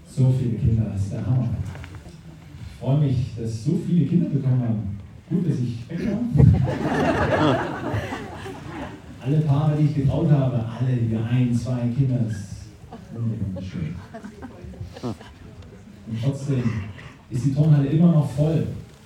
So viele Kinder, das ist der Hammer. Ich freue mich, dass so viele Kinder bekommen haben. Gut, dass ich wegkam. Alle Paare, die ich getraut habe, alle hier 1, 2 Kinder, das ist wunderschön. Und trotzdem ist die Turnhalle immer noch voll.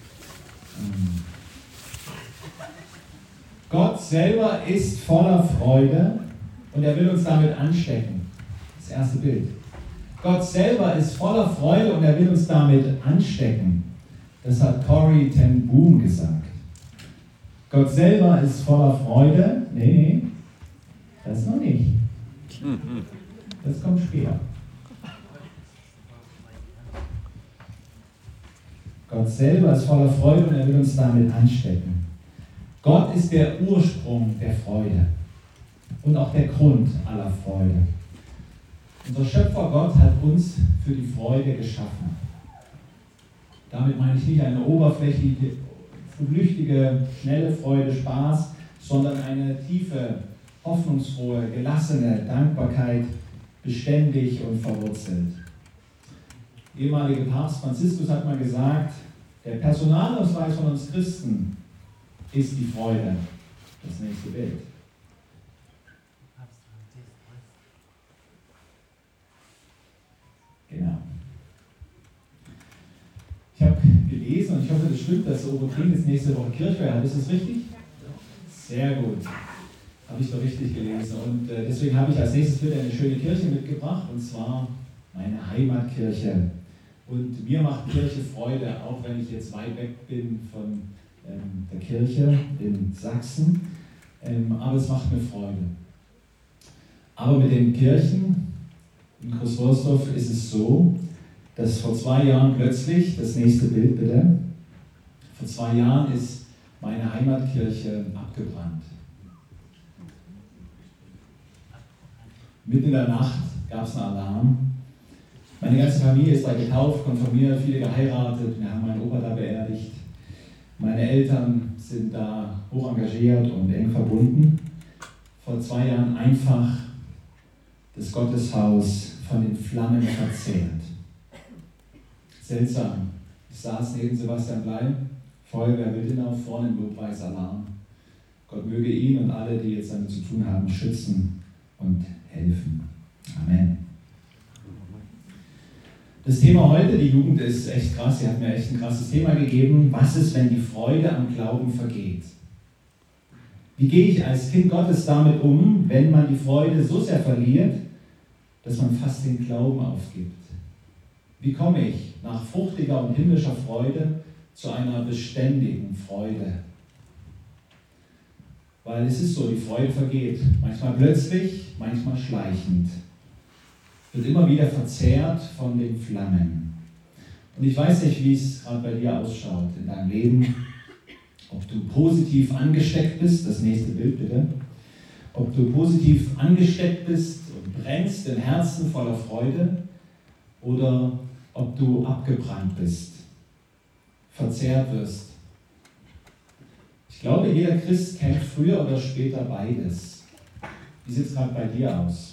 Gott selber ist voller Freude und er will uns damit anstecken. Das erste Bild. Gott selber ist voller Freude und er will uns damit anstecken. Das hat Corrie ten Boom gesagt. Gott selber ist voller Freude. Nee, das noch nicht. Das kommt später. Gott selber ist voller Freude und er will uns damit anstecken. Gott ist der Ursprung der Freude und auch der Grund aller Freude. Unser Schöpfer Gott hat uns für die Freude geschaffen. Damit meine ich nicht eine oberflächliche, flüchtige, schnelle Freude, Spaß, sondern eine tiefe, hoffnungsfrohe, gelassene Dankbarkeit, beständig und verwurzelt. Der ehemalige Papst Franziskus hat mal gesagt, der Personalausweis von uns Christen ist die Freude. Das nächste Bild. Genau. Ich habe gelesen und ich hoffe, das stimmt, dass Oberklinitz nächste Woche Kirchweih hat. Ist das richtig? Sehr gut. Habe ich doch richtig gelesen. Und deswegen habe ich als nächstes Bild eine schöne Kirche mitgebracht, und zwar meine Heimatkirche. Und mir macht Kirche Freude, auch wenn ich jetzt weit weg bin von der Kirche in Sachsen. Aber es macht mir Freude. Aber mit den Kirchen in Großworsdorf ist es so, dass vor 2 Jahren plötzlich, das nächste Bild bitte, vor 2 Jahren ist meine Heimatkirche abgebrannt. Mitten in der Nacht gab es einen Alarm. Meine ganze Familie ist da getauft, konfirmiert, viele geheiratet, wir haben meinen Opa da beerdigt. Meine Eltern sind da hoch engagiert und eng verbunden. Vor 2 Jahren einfach das Gotteshaus von den Flammen verzehrt. Seltsam. Ich saß neben Sebastian Bleim, Feuerwehr Wildenau, vorne im Lobpreisalarm. Gott möge ihn und alle, die jetzt damit zu tun haben, schützen und helfen. Amen. Das Thema heute, die Jugend, ist echt krass. Sie hat mir echt ein krasses Thema gegeben. Was ist, wenn die Freude am Glauben vergeht? Wie gehe ich als Kind Gottes damit um, wenn man die Freude so sehr verliert, dass man fast den Glauben aufgibt? Wie komme ich nach fruchtiger und himmlischer Freude zu einer beständigen Freude? Weil es ist so, die Freude vergeht. Manchmal plötzlich, manchmal schleichend. Wird immer wieder verzehrt von den Flammen. Und ich weiß nicht, wie es gerade bei dir ausschaut in deinem Leben. Ob du positiv angesteckt bist, das nächste Bild bitte. Ob du positiv angesteckt bist und brennst im Herzen voller Freude, oder ob du abgebrannt bist, verzehrt wirst. Ich glaube, jeder Christ kennt früher oder später beides. Wie sieht es gerade bei dir aus?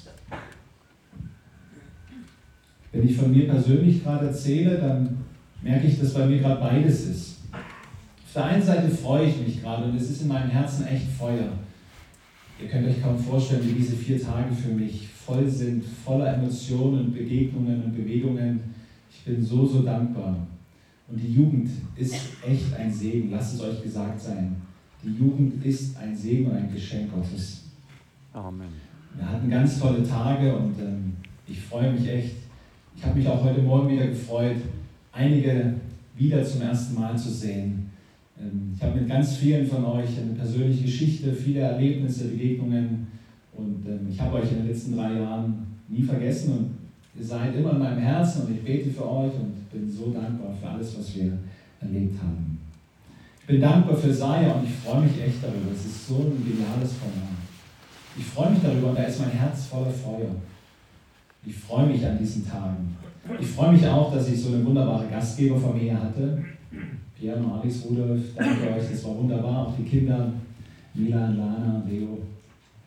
Wenn ich von mir persönlich gerade erzähle, dann merke ich, dass bei mir gerade beides ist. Auf der einen Seite freue ich mich gerade und es ist in meinem Herzen echt Feuer. Ihr könnt euch kaum vorstellen, wie diese 4 Tage für mich voll sind, voller Emotionen und Begegnungen und Bewegungen. Ich bin so, so dankbar. Und die Jugend ist echt ein Segen, lasst es euch gesagt sein. Die Jugend ist ein Segen und ein Geschenk Gottes. Amen. Wir hatten ganz tolle Tage und ich freue mich echt. Ich habe mich auch heute Morgen wieder gefreut, einige wieder zum ersten Mal zu sehen. Ich habe mit ganz vielen von euch eine persönliche Geschichte, viele Erlebnisse, Begegnungen, und ich habe euch in den letzten 3 Jahren nie vergessen und ihr seid immer in meinem Herzen und ich bete für euch und bin so dankbar für alles, was wir erlebt haben. Ich bin dankbar für Saya und ich freue mich echt darüber. Es ist so ein geniales Format. Ich freue mich darüber und da ist mein Herz voller Feuer. Ich freue mich an diesen Tagen. Ich freue mich auch, dass ich so eine wunderbare Gastgeberfamilie hatte. Pierre, Alex, Rudolf, danke euch, das war wunderbar. Auch die Kinder, Milan, Lana, Leo. Wunderbar, vielen, vielen Dank, dass ich bei euch sein durfte. Ich freue mich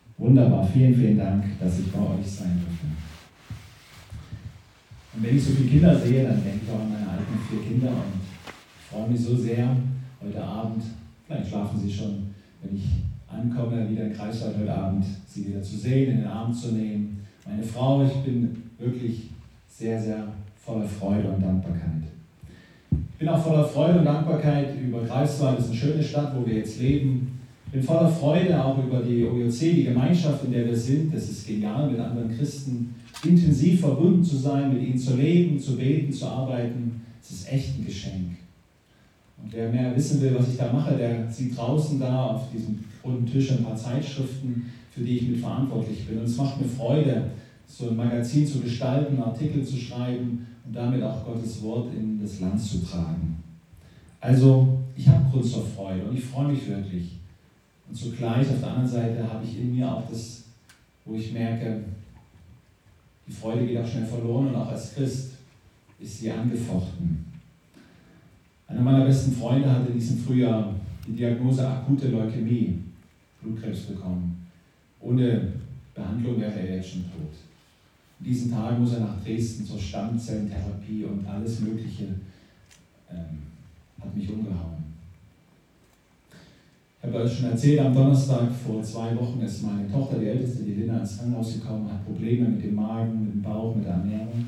Und wenn ich so viele Kinder sehe, dann denke ich auch an meine eigenen 4 Kinder und ich freue mich so sehr, heute Abend, vielleicht schlafen sie schon, wenn ich ankomme, wieder in Greifswald heute Abend, sie wieder zu sehen, in den Arm zu nehmen. Meine Frau, ich bin wirklich sehr, sehr voller Freude und Dankbarkeit. Ich bin auch voller Freude und Dankbarkeit über Greifswald, das ist eine schöne Stadt, wo wir jetzt leben. Ich bin voller Freude auch über die OJC, die Gemeinschaft, in der wir sind. Es ist genial, mit anderen Christen intensiv verbunden zu sein, mit ihnen zu leben, zu beten, zu arbeiten. Es ist echt ein Geschenk. Und wer mehr wissen will, was ich da mache, der sieht draußen da auf diesem runden Tisch ein paar Zeitschriften, für die ich mitverantwortlich bin. Und es macht mir Freude, so ein Magazin zu gestalten, Artikel zu schreiben und damit auch Gottes Wort in das Land zu tragen. Also, ich habe Grund zur Freude und ich freue mich wirklich. Und zugleich auf der anderen Seite habe ich in mir auch das, wo ich merke, die Freude geht auch schnell verloren und auch als Christ ist sie angefochten. Einer meiner besten Freunde hatte in diesem Frühjahr die Diagnose akute Leukämie, Blutkrebs bekommen. Ohne Behandlung wäre er jetzt schon tot. In diesen Tagen muss er nach Dresden zur Stammzellentherapie und alles Mögliche hat mich umgehauen. Ich habe euch schon erzählt, am Donnerstag vor 2 Wochen ist meine Tochter, die Älteste, die Lina, ins Krankenhaus gekommen, hat Probleme mit dem Magen, mit dem Bauch, mit der Ernährung.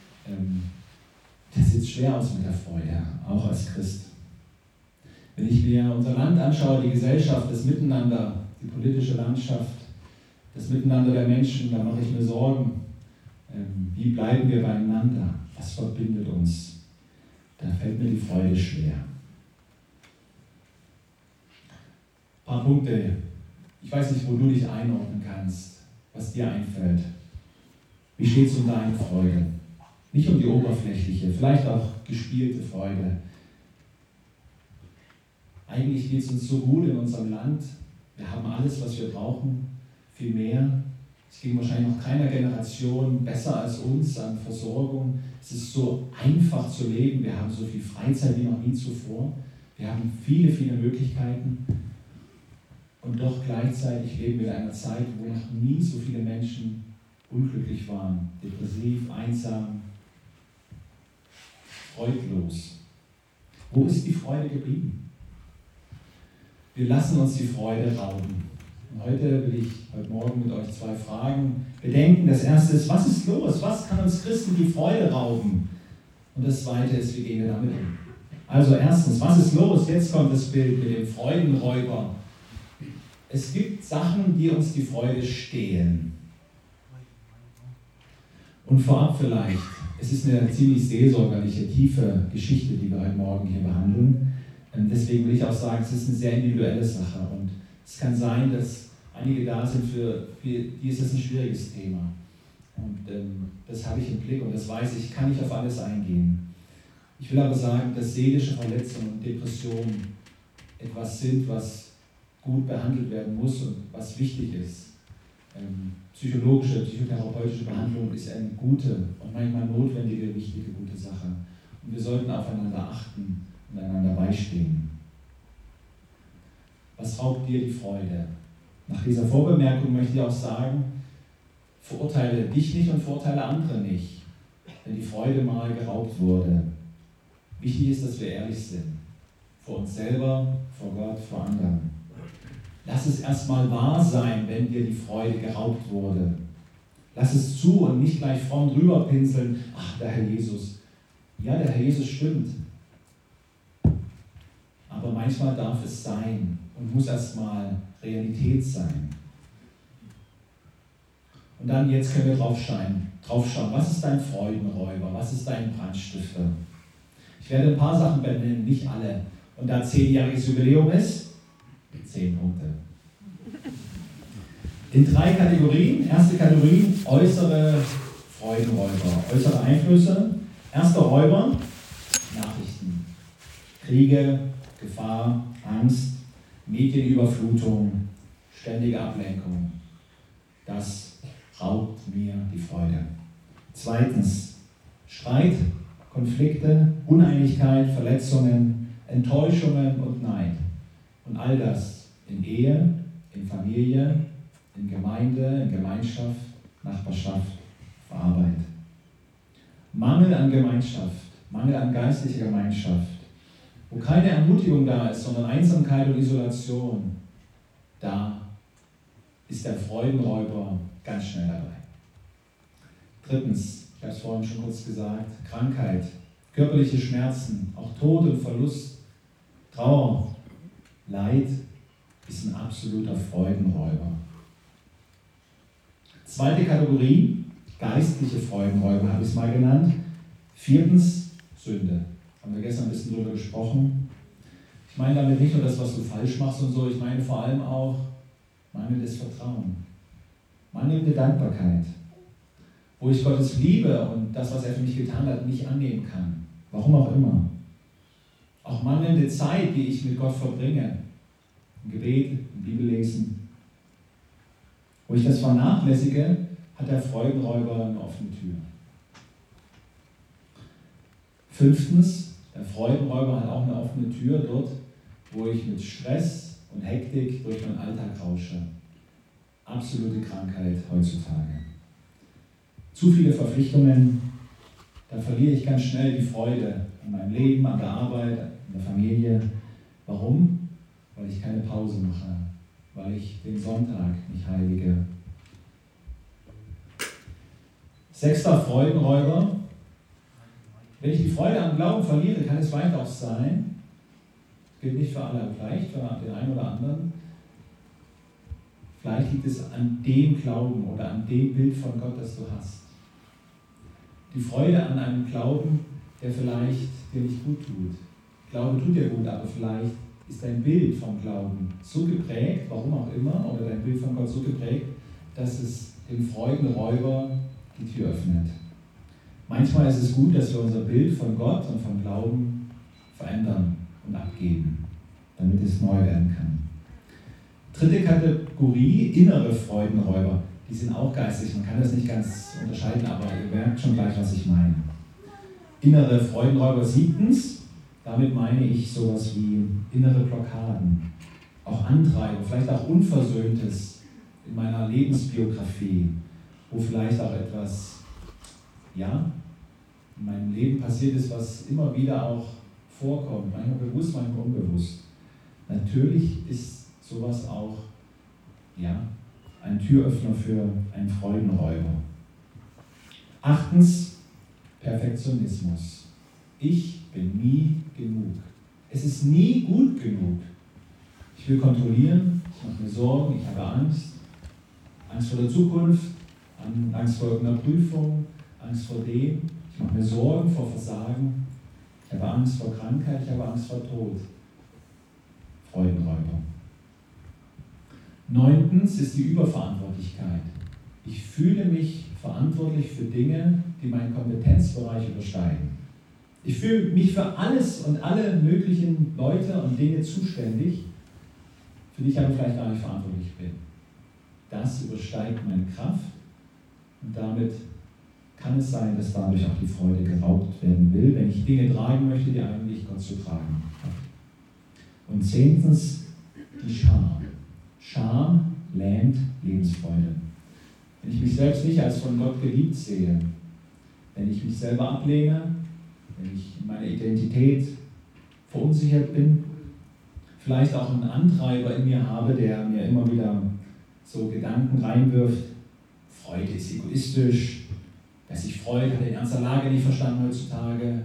Das sieht schwer aus mit der Freude, auch als Christ. Wenn ich mir unser Land anschaue, die Gesellschaft, das Miteinander, die politische Landschaft, das Miteinander der Menschen, da mache ich mir Sorgen. Wie bleiben wir beieinander? Was verbindet uns? Da fällt mir die Freude schwer. Ein paar Punkte. Ich weiß nicht, wo du dich einordnen kannst, was dir einfällt. Wie steht es um deine Freude? Nicht um die oberflächliche, vielleicht auch gespielte Freude. Eigentlich geht es uns so gut in unserem Land. Wir haben alles, was wir brauchen, viel mehr. Es ging wahrscheinlich noch keiner Generation besser als uns an Versorgung. Es ist so einfach zu leben. Wir haben so viel Freizeit wie noch nie zuvor. Wir haben viele, viele Möglichkeiten. Und doch gleichzeitig leben wir in einer Zeit, wo noch nie so viele Menschen unglücklich waren, depressiv, einsam, freudlos. Wo ist die Freude geblieben? Wir lassen uns die Freude rauben. Und heute Morgen mit euch 2 Fragen bedenken. Das erste ist, was ist los? Was kann uns Christen die Freude rauben? Und das zweite ist, wie gehen wir damit um? Also erstens, was ist los? Jetzt kommt das Bild mit dem Freudenräuber. Es gibt Sachen, die uns die Freude stehlen. Und vorab vielleicht, es ist eine ziemlich seelsorgerliche, tiefe Geschichte, die wir heute Morgen hier behandeln. Deswegen will ich auch sagen, es ist eine sehr individuelle Sache. Und es kann sein, dass einige da sind, für die ist das ein schwieriges Thema. Und das habe ich im Blick und das weiß ich, kann nicht auf alles eingehen. Ich will aber sagen, dass seelische Verletzungen und Depressionen etwas sind, was gut behandelt werden muss und was wichtig ist. Psychologische, psychotherapeutische Behandlung ist eine gute und manchmal notwendige, wichtige, gute Sache. Und wir sollten aufeinander achten und einander beistehen. Was raubt dir die Freude? Nach dieser Vorbemerkung möchte ich auch sagen, verurteile dich nicht und verurteile andere nicht, wenn die Freude mal geraubt wurde. Wichtig ist, dass wir ehrlich sind. Vor uns selber, vor Gott, vor anderen. Lass es erstmal wahr sein, wenn dir die Freude geraubt wurde. Lass es zu und nicht gleich fromm drüber pinseln. Ach, der Herr Jesus. Ja, der Herr Jesus stimmt. Aber manchmal darf es sein und muss erstmal Realität sein. Und dann, jetzt können wir draufschauen. Was ist dein Freudenräuber? Was ist dein Brandstifter? Ich werde ein paar Sachen benennen, nicht alle. Und da 10-jähriges Jubiläum ist, 10 Punkte. In 3 Kategorien. Erste Kategorie, äußere Freudenräuber, äußere Einflüsse. Erster Räuber, Nachrichten. Kriege, Gefahr, Angst, Medienüberflutung, ständige Ablenkung. Das raubt mir die Freude. Zweitens, Streit, Konflikte, Uneinigkeit, Verletzungen, Enttäuschungen und Neid. Und all das in Ehe, in Familie, in Gemeinde, in Gemeinschaft, Nachbarschaft, auf Arbeit. Mangel an Gemeinschaft, Mangel an geistlicher Gemeinschaft, wo keine Ermutigung da ist, sondern Einsamkeit und Isolation, da ist der Freudenräuber ganz schnell dabei. Drittens, ich habe es vorhin schon kurz gesagt, Krankheit, körperliche Schmerzen, auch Tod und Verlust, Trauer, Leid ist ein absoluter Freudenräuber. Zweite Kategorie, geistliche Freudenräuber, habe ich es mal genannt. Viertens, Sünde. Haben wir gestern ein bisschen drüber gesprochen. Ich meine damit nicht nur das, was du falsch machst und so, ich meine vor allem auch mangelndes Vertrauen, mangelnde Dankbarkeit, wo ich Gottes Liebe und das, was er für mich getan hat, nicht annehmen kann. Warum auch immer. Auch mangelnde Zeit, die ich mit Gott verbringe. Im Gebet, im Bibellesen. Wo ich das vernachlässige, hat der Freudenräuber eine offene Tür. Fünftens, der Freudenräuber hat auch eine offene Tür dort, wo ich mit Stress und Hektik durch meinen Alltag rausche. Absolute Krankheit heutzutage. Zu viele Verpflichtungen, da verliere ich ganz schnell die Freude an meinem Leben, an der Arbeit, an der Familie. Warum? Weil ich keine Pause mache, weil ich den Sonntag nicht heilige. Sechster Freudenräuber. Wenn ich die Freude am Glauben verliere, kann es weitaus sein, das gilt nicht für alle, vielleicht für den einen oder anderen, vielleicht liegt es an dem Glauben oder an dem Bild von Gott, das du hast. Die Freude an einem Glauben, der vielleicht dir nicht gut tut. Glaube tut dir gut, aber vielleicht ist dein Bild vom Glauben so geprägt, warum auch immer, oder dein Bild von Gott so geprägt, dass es dem Freudenräuber die Tür öffnet. Manchmal ist es gut, dass wir unser Bild von Gott und vom Glauben verändern und abgeben, damit es neu werden kann. Dritte Kategorie, innere Freudenräuber. Die sind auch geistig, man kann das nicht ganz unterscheiden, aber ihr merkt schon gleich, was ich meine. Innere Freudenräuber. Siebtens, damit meine ich sowas wie innere Blockaden, auch Antreiber, vielleicht auch Unversöhntes in meiner Lebensbiografie, wo vielleicht auch etwas, in meinem Leben passiert ist, was immer wieder auch vorkommt, manchmal bewusst, manchmal unbewusst. Natürlich ist sowas auch, ein Türöffner für einen Freudenräuber. Achtens, Perfektionismus. Ich bin nie genug. Es ist nie gut genug. Ich will kontrollieren, ich mache mir Sorgen, ich habe Angst. Angst vor der Zukunft, Angst vor irgendeiner Prüfung, Angst vor dem. Ich mache mir Sorgen vor Versagen. Ich habe Angst vor Krankheit, ich habe Angst vor Tod. Freudenräuber. Neuntens ist die Überverantwortlichkeit. Ich fühle mich verantwortlich für Dinge, die meinen Kompetenzbereich übersteigen. Ich fühle mich für alles und alle möglichen Leute und Dinge zuständig, für die ich aber vielleicht gar nicht verantwortlich bin. Das übersteigt meine Kraft und damit kann es sein, dass dadurch auch die Freude geraubt werden will, wenn ich Dinge tragen möchte, die eigentlich Gott zu tragen hat. Und zehntens, die Scham. Scham lähmt Lebensfreude. Wenn ich mich selbst nicht als von Gott geliebt sehe, wenn ich mich selber ablehne, wenn ich in meiner Identität verunsichert bin, vielleicht auch einen Antreiber in mir habe, der mir immer wieder so Gedanken reinwirft, Freude ist egoistisch, wer sich freut, hat in ernster Lage nicht verstanden heutzutage.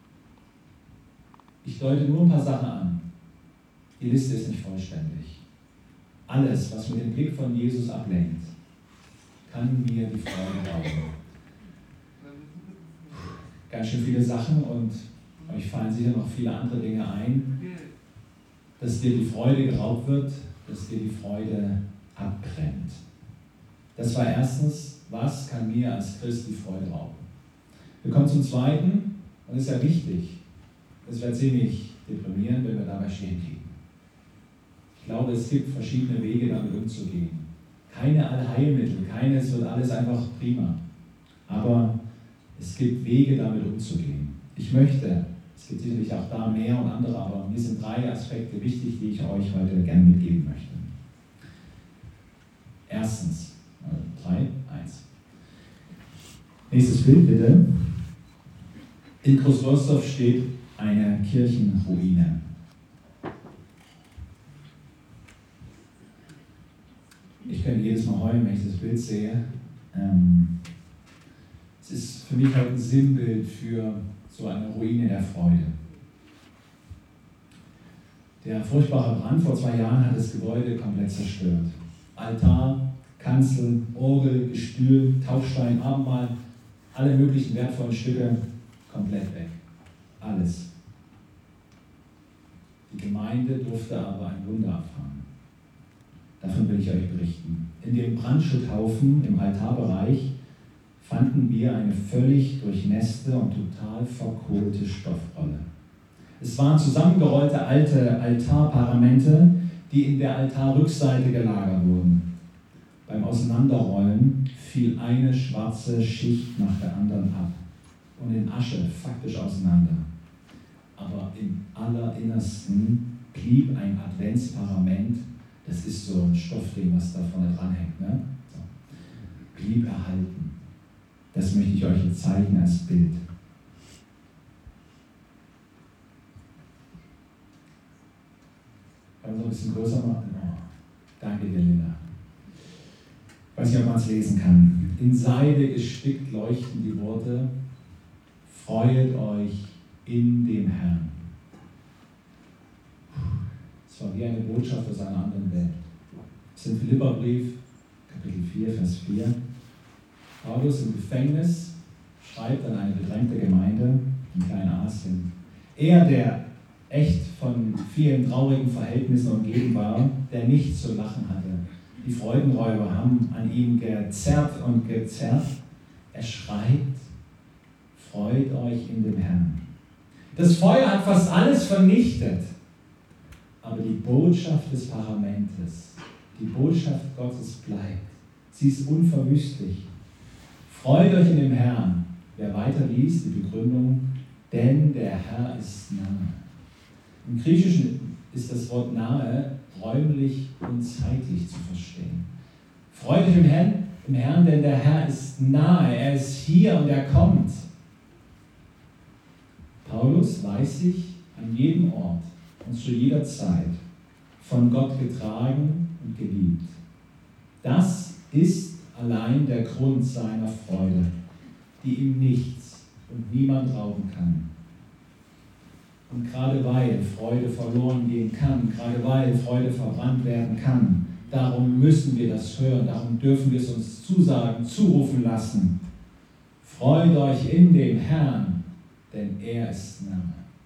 Ich deute nur ein paar Sachen an. Die Liste ist nicht vollständig. Alles, was mit dem Blick von Jesus ablenkt, kann mir die Freude rauben. Ganz schön viele Sachen und euch fallen sicher noch viele andere Dinge ein, dass dir die Freude geraubt wird, dass dir die Freude abbrennt. Das war erstens, was kann mir als Christ die Freude rauben? Wir kommen zum Zweiten, und das ist ja wichtig. Es wäre ziemlich deprimierend, wenn wir dabei stehen blieben. Ich glaube, es gibt verschiedene Wege, damit umzugehen. Keine Allheilmittel, es wird alles einfach prima. Aber es gibt Wege, damit umzugehen. Es gibt sicherlich auch da mehr und andere, aber mir sind 3 Aspekte wichtig, die ich euch heute gerne mitgeben möchte. Erstens, 3, 1. Nächstes Bild bitte. In Großlorsdorf steht eine Kirchenruine. Ich könnte jedes Mal heulen, wenn ich das Bild sehe. Es ist für mich halt ein Sinnbild für so eine Ruine der Freude. Der furchtbare Brand vor 2 Jahren hat das Gebäude komplett zerstört. Altar, Kanzel, Orgel, Gestühl, Taufstein, Abendmahl, alle möglichen wertvollen Stücke komplett weg. Alles. Die Gemeinde durfte aber ein Wunder erfahren. Davon will ich euch berichten. In dem Brandschutthaufen im Altarbereich fanden wir eine völlig durchnässte und total verkohlte Stoffrolle. Es waren zusammengerollte alte Altarparamente, die in der Altarrückseite gelagert wurden. Beim Auseinanderrollen fiel eine schwarze Schicht nach der anderen ab und in Asche faktisch auseinander. Aber im Allerinnersten blieb ein Adventsparament, das ist so ein Stoffding, was da vorne dranhängt, ne? So. Blieb erhalten. Das möchte ich euch jetzt zeigen als Bild. Kann man so ein bisschen größer machen? Oh, danke dir, Linda. Ich weiß nicht, ob man es lesen kann. In Seide gestickt leuchten die Worte: Freuet euch in dem Herrn. Es war wie eine Botschaft aus einer anderen Welt. Das ist im Philipperbrief, Kapitel 4, Vers 4. Paulus im Gefängnis schreibt an eine bedrängte Gemeinde in Kleinasien. Er, der echt von vielen traurigen Verhältnissen umgeben war, der nichts zu lachen hatte. Die Freudenräuber haben an ihm gezerrt und gezerrt. Er schreibt: Freut euch in dem Herrn. Das Feuer hat fast alles vernichtet. Aber die Botschaft des Paramentes, die Botschaft Gottes bleibt. Sie ist unverwüstlich. Freut euch in dem Herrn. Wer weiter liest, die Begründung: denn der Herr ist nahe. Im Griechischen ist das Wort nahe räumlich und zeitlich zu verstehen. Freut euch im Herrn, denn der Herr ist nahe. Er ist hier und er kommt. Paulus weiß sich an jedem Ort und zu jeder Zeit von Gott getragen und geliebt. Das ist allein der Grund seiner Freude, die ihm nichts und niemand rauben kann. Und gerade weil Freude verloren gehen kann, gerade weil Freude verbrannt werden kann, darum müssen wir das hören, darum dürfen wir es uns zusagen, zurufen lassen. Freut euch in dem Herrn, denn er ist nahe.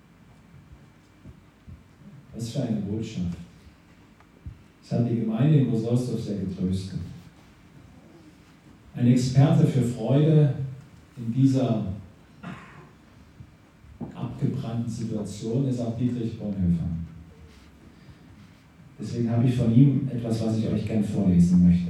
Was für eine Botschaft. Das hat die Gemeinde in Großlorsdorf sehr getröstet. Ein Experte für Freude in dieser abgebrannten Situation ist auch Dietrich Bonhoeffer. Deswegen habe ich von ihm etwas, was ich euch gern vorlesen möchte.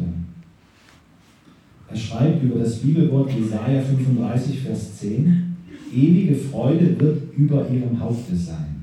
Er schreibt über das Bibelwort Jesaja 35, Vers 10: Ewige Freude wird über ihrem Haupte sein.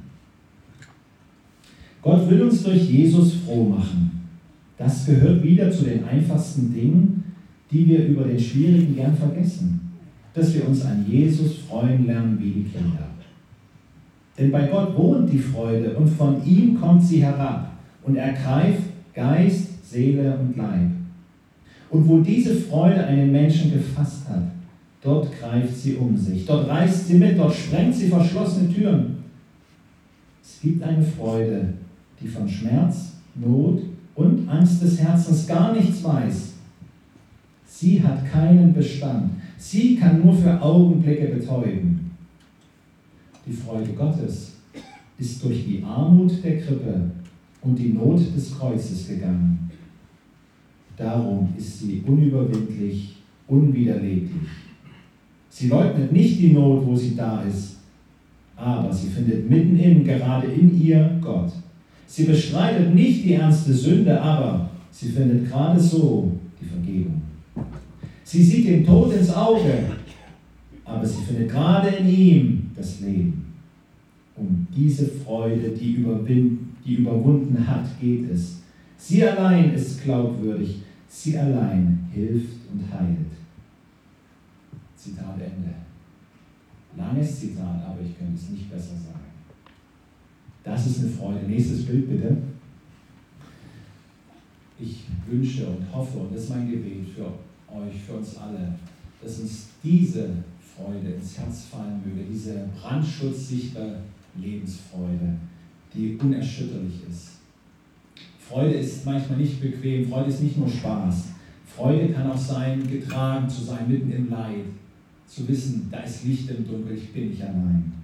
Gott will uns durch Jesus froh machen. Das gehört wieder zu den einfachsten Dingen, die wir über den Schwierigen gern vergessen. Dass wir uns an Jesus freuen lernen wie die Kinder. Denn bei Gott wohnt die Freude und von ihm kommt sie herab und ergreift Geist, Seele und Leib. Und wo diese Freude einen Menschen gefasst hat, dort greift sie um sich, dort reißt sie mit, dort sprengt sie verschlossene Türen. Es gibt eine Freude, die von Schmerz, Not und Angst des Herzens gar nichts weiß. Sie hat keinen Bestand. Sie kann nur für Augenblicke betäuben. Die Freude Gottes ist durch die Armut der Krippe und die Not des Kreuzes gegangen. Darum ist sie unüberwindlich, unwiderleglich. Sie leugnet nicht die Not, wo sie da ist, aber sie findet mitten gerade in ihr Gott. Sie bestreitet nicht die ernste Sünde, aber sie findet gerade so die Vergebung. Sie sieht dem Tod ins Auge, aber sie findet gerade in ihm das Leben. Um diese Freude, die überwunden hat, geht es. Sie allein ist glaubwürdig, sie allein hilft und heilt. Zitat Ende. Langes Zitat, aber ich könnte es nicht besser sagen. Das ist eine Freude. Nächstes Bild bitte. Ich wünsche und hoffe, und das ist mein Gebet für euch, für uns alle, dass uns diese Freude ins Herz fallen möge, diese brandschutzsichere Lebensfreude, die unerschütterlich ist. Freude ist manchmal nicht bequem, Freude ist nicht nur Spaß. Freude kann auch sein, getragen zu sein, mitten im Leid, zu wissen, da ist Licht im Dunkel, ich bin nicht allein.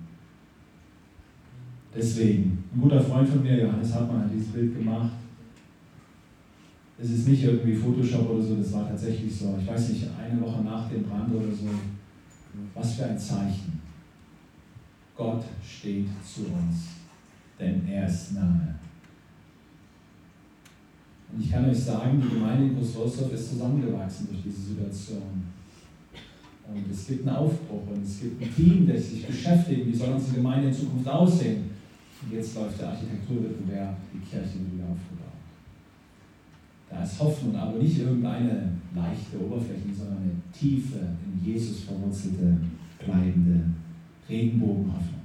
Deswegen, ein guter Freund von mir, Johannes Hartmann, hat dieses Bild gemacht. Es ist nicht irgendwie Photoshop oder so, das war tatsächlich so. Ich weiß nicht, eine Woche nach dem Brand oder so. Was für ein Zeichen. Gott steht zu uns, denn er ist nahe. Und ich kann euch sagen, die Gemeinde in Groß-Roßdorf ist zusammengewachsen durch diese Situation. Und es gibt einen Aufbruch und es gibt ein Team, das sich beschäftigt, wie soll unsere Gemeinde in Zukunft aussehen. Und jetzt läuft der Architekturwettbewerb, die Kirche wird wieder aufgebaut. Da ist Hoffnung, aber nicht irgendeine leichte Oberfläche, sondern eine tiefe, in Jesus verwurzelte, bleibende Regenbogenhoffnung.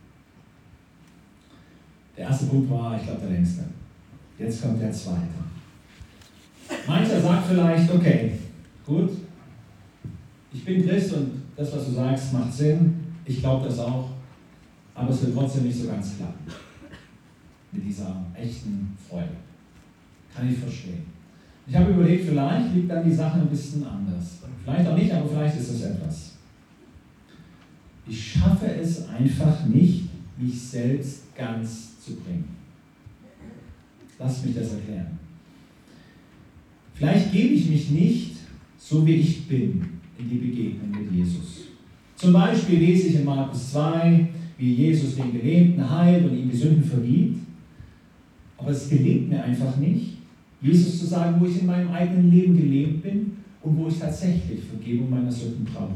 Der erste Punkt war, ich glaube, der längste. Jetzt kommt der zweite. Mancher sagt vielleicht, okay, gut, ich bin Christ und das, was du sagst, macht Sinn. Ich glaube das auch, aber es wird trotzdem nicht so ganz klappen. Mit dieser echten Freude. Kann ich verstehen. Ich habe überlegt, vielleicht liegt dann die Sache ein bisschen anders. Vielleicht auch nicht, aber vielleicht ist es etwas. Ich schaffe es einfach nicht, mich selbst ganz zu bringen. Lasst mich das erklären. Vielleicht gebe ich mich nicht, so wie ich bin, in die Begegnung mit Jesus. Zum Beispiel lese ich in Markus 2, wie Jesus den Gelähmten heilt und ihm die Sünden vergibt. Aber es gelingt mir einfach nicht, Jesus zu sagen, wo ich in meinem eigenen Leben gelähmt bin und wo ich tatsächlich Vergebung meiner Sünden brauche.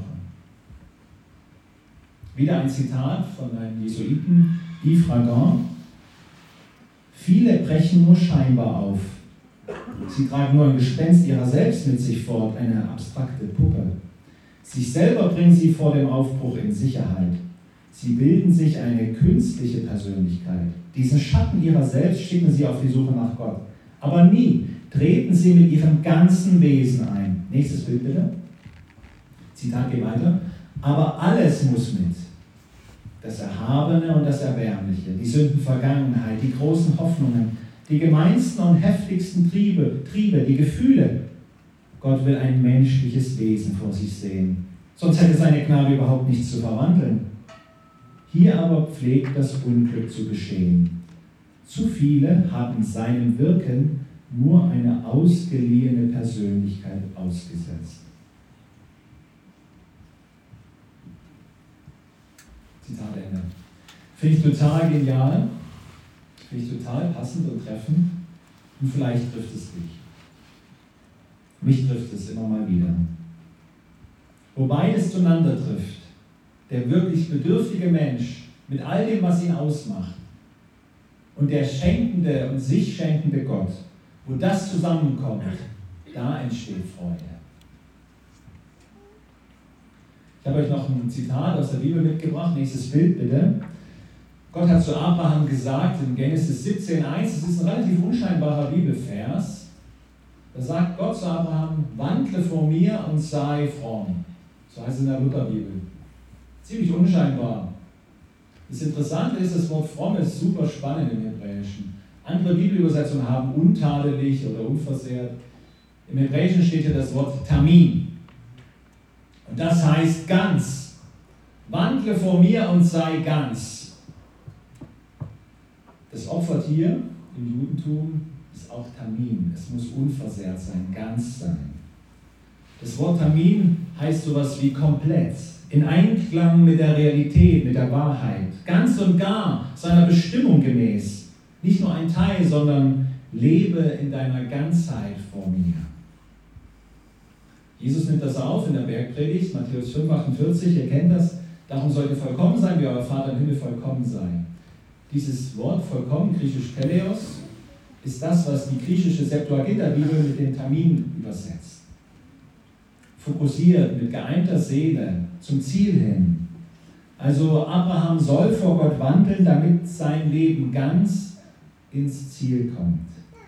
Wieder ein Zitat von einem Jesuiten, Yves Ragon. Viele brechen nur scheinbar auf. Sie tragen nur ein Gespenst ihrer selbst mit sich fort, eine abstrakte Puppe. Sich selber bringen sie vor dem Aufbruch in Sicherheit. Sie bilden sich eine künstliche Persönlichkeit. Diesen Schatten ihrer selbst schicken sie auf die Suche nach Gott. Aber nie treten sie mit ihrem ganzen Wesen ein. Nächstes Bild bitte. Zitat geht weiter. Aber alles muss mit. Das Erhabene und das Erbärmliche, die Sündenvergangenheit, die großen Hoffnungen, die gemeinsten und heftigsten Triebe, die Gefühle. Gott will ein menschliches Wesen vor sich sehen. Sonst hätte seine Gnade überhaupt nichts zu verwandeln. Hier aber pflegt das Unglück zu geschehen. Zu viele haben seinem Wirken nur eine ausgeliehene Persönlichkeit ausgesetzt. Zitat Ende. Finde ich total genial, finde ich total passend und treffend und vielleicht trifft es dich. Mich trifft es immer mal wieder. Wo beides zueinander trifft, der wirklich bedürftige Mensch mit all dem, was ihn ausmacht, und der schenkende und sich schenkende Gott, wo das zusammenkommt, da entsteht Freude. Ich habe euch noch ein Zitat aus der Bibel mitgebracht, nächstes Bild bitte. Gott hat zu Abraham gesagt in Genesis 17,1, das ist ein relativ unscheinbarer Bibelvers, da sagt Gott zu Abraham, wandle vor mir und sei fromm. So heißt es in der Lutherbibel. Ziemlich unscheinbar. Das Interessante ist, das Wort fromm ist super spannend im Hebräischen. Andere Bibelübersetzungen haben untadelig oder unversehrt. Im Hebräischen steht hier das Wort tamim. Und das heißt ganz. Wandle vor mir und sei ganz. Das Opfertier im Judentum ist auch tamim. Es muss unversehrt sein, ganz sein. Das Wort tamim heißt sowas wie komplett. In Einklang mit der Realität, mit der Wahrheit, ganz und gar seiner Bestimmung gemäß. Nicht nur ein Teil, sondern lebe in deiner Ganzheit vor mir. Jesus nimmt das auf in der Bergpredigt, Matthäus 5,48, ihr kennt das. Darum sollt ihr vollkommen sein, wie euer Vater im Himmel vollkommen sei. Dieses Wort vollkommen, griechisch Teleos, ist das, was die griechische Septuaginta-Bibel mit dem Tamim übersetzt. Fokussiert, mit geeinter Seele, zum Ziel hin. Also Abraham soll vor Gott wandeln, damit sein Leben ganz ins Ziel kommt.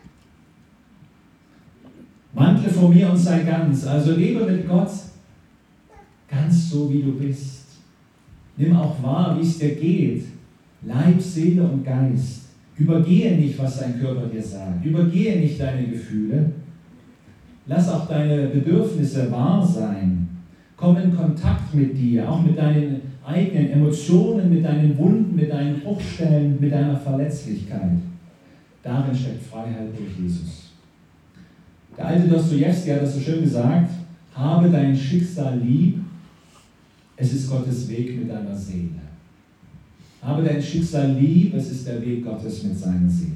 Wandle vor mir und sei ganz, also lebe mit Gott ganz so, wie du bist. Nimm auch wahr, wie es dir geht, Leib, Seele und Geist. Übergehe nicht, was dein Körper dir sagt. Übergehe nicht deine Gefühle. Lass auch deine Bedürfnisse wahr sein. Komm in Kontakt mit dir, auch mit deinen eigenen Emotionen, mit deinen Wunden, mit deinen Bruchstellen, mit deiner Verletzlichkeit. Darin steckt Freiheit durch Jesus. Der alte Dostojewski hat das so schön gesagt: Habe dein Schicksal lieb, es ist Gottes Weg mit deiner Seele. Habe dein Schicksal lieb, es ist der Weg Gottes mit seiner Seele.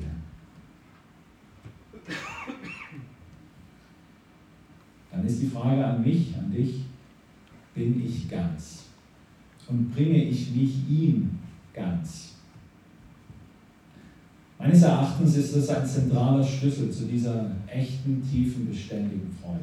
Dann ist die Frage an mich, an dich: Bin ich ganz? Und bringe ich mich ihm ganz? Meines Erachtens ist das ein zentraler Schlüssel zu dieser echten, tiefen, beständigen Freude.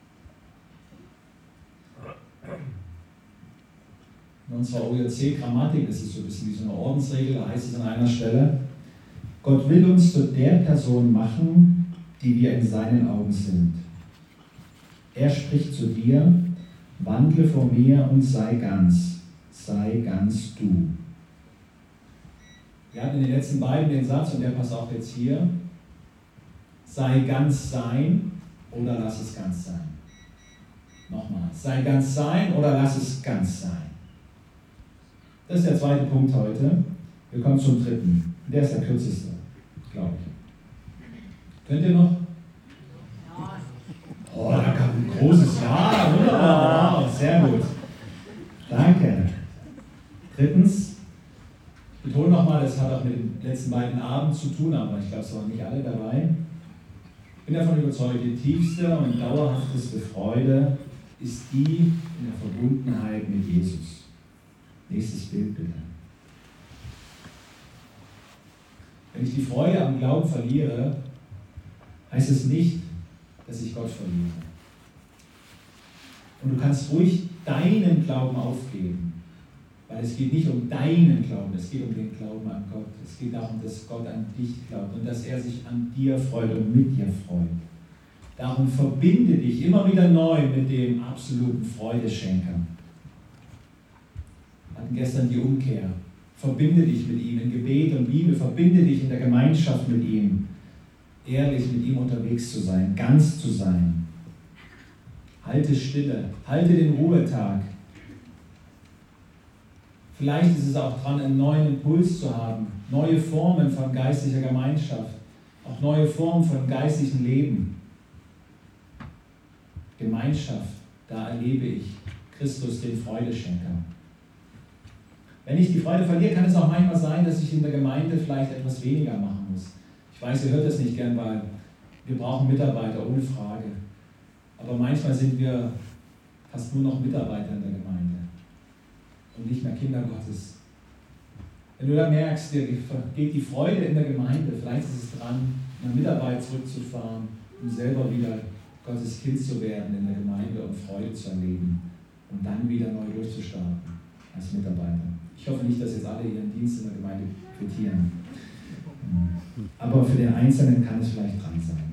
In unserer OJC-Grammatik ist es so ein bisschen wie so eine Ordensregel, da heißt es an einer Stelle: Gott will uns zu der Person machen, die wir in seinen Augen sind. Er spricht zu dir: Wandle vor mir und sei ganz du. Wir hatten in den letzten beiden den Satz, und der passt auch jetzt hier: Sei ganz sein oder lass es ganz sein. Nochmal: Sei ganz sein oder lass es ganz sein. Das ist der zweite Punkt heute. Wir kommen zum dritten. Der ist der kürzeste, glaube ich. Könnt ihr noch? Oh, da kam ein großes Ja. Wunderbar. Wow, sehr gut. Danke. Drittens, ich betone nochmal, das hat auch mit den letzten beiden Abenden zu tun, aber ich glaube, es waren nicht alle dabei. Ich bin davon überzeugt, die tiefste und dauerhafteste Freude ist die in der Verbundenheit mit Jesus. Nächstes Bild bitte. Wenn ich die Freude am Glauben verliere, heißt es nicht, dass ich Gott verliere. Und du kannst ruhig deinen Glauben aufgeben, weil es geht nicht um deinen Glauben, es geht um den Glauben an Gott. Es geht darum, dass Gott an dich glaubt und dass er sich an dir freut und mit dir freut. Darum verbinde dich immer wieder neu mit dem absoluten Freudeschenker. Wir hatten gestern die Umkehr. Verbinde dich mit ihm in Gebet und Bibel, verbinde dich in der Gemeinschaft mit ihm, ehrlich mit ihm unterwegs zu sein, ganz zu sein. Halte Stille, halte den Ruhetag. Vielleicht ist es auch dran, einen neuen Impuls zu haben, neue Formen von geistlicher Gemeinschaft, auch neue Formen von geistlichem Leben. Gemeinschaft, da erlebe ich Christus, den Freudeschenker. Wenn ich die Freude verliere, kann es auch manchmal sein, dass ich in der Gemeinde vielleicht etwas weniger machen muss. Ich weiß, ihr hört das nicht gern, weil wir brauchen Mitarbeiter, ohne Frage. Aber manchmal sind wir fast nur noch Mitarbeiter in der Gemeinde und nicht mehr Kinder Gottes. Wenn du da merkst, dir geht die Freude in der Gemeinde, vielleicht ist es dran, in der Mitarbeit zurückzufahren, um selber wieder Gottes Kind zu werden in der Gemeinde und Freude zu erleben und dann wieder neu durchzustarten als Mitarbeiter. Ich hoffe nicht, dass jetzt alle ihren Dienst in der Gemeinde quittieren. Aber für den Einzelnen kann es vielleicht dran sein.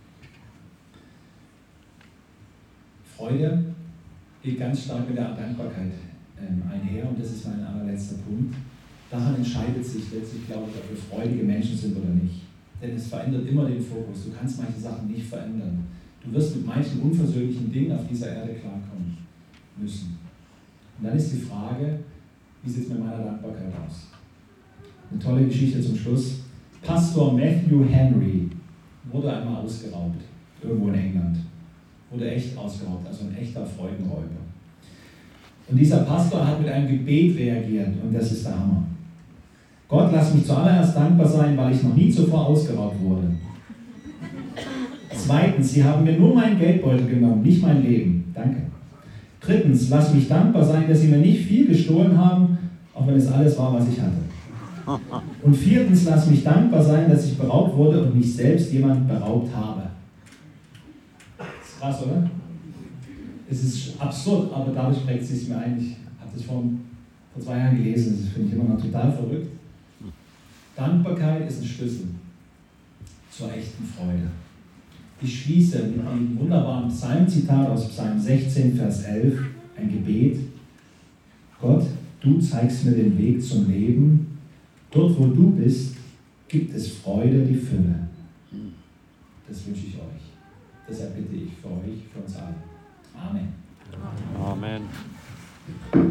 Freude geht ganz stark mit der Dankbarkeit einher und das ist mein allerletzter Punkt. Daran entscheidet sich letztlich, glaube ich, ob wir freudige Menschen sind oder nicht. Denn es verändert immer den Fokus. Du kannst manche Sachen nicht verändern. Du wirst mit manchen unversöhnlichen Dingen auf dieser Erde klarkommen müssen. Und dann ist die Frage, wie sieht es mit meiner Dankbarkeit aus? Eine tolle Geschichte zum Schluss. Pastor Matthew Henry wurde einmal ausgeraubt, irgendwo in England. Wurde echt ausgeraubt, also ein echter Freudenräuber. Und dieser Pastor hat mit einem Gebet reagiert und das ist der Hammer. Gott, lass mich zuallererst dankbar sein, weil ich noch nie zuvor ausgeraubt wurde. Zweitens, sie haben mir nur meinen Geldbeutel genommen, nicht mein Leben. Danke. Drittens, lass mich dankbar sein, dass sie mir nicht viel gestohlen haben, auch wenn es alles war, was ich hatte. Und viertens, lass mich dankbar sein, dass ich beraubt wurde und nicht selbst jemand beraubt habe. Das ist krass, oder? Es ist absurd, aber dadurch prägt es sich mir ein. Ich habe das vor vor 2 Jahren gelesen, das finde ich immer noch total verrückt. Dankbarkeit ist ein Schlüssel zur echten Freude. Ich schließe mit einem wunderbaren Psalmzitat aus Psalm 16, Vers 11, ein Gebet. Gott, du zeigst mir den Weg zum Leben. Dort, wo du bist, gibt es Freude, die Fülle. Das wünsche ich euch. Deshalb bitte ich für euch, für uns alle. Amen. Amen.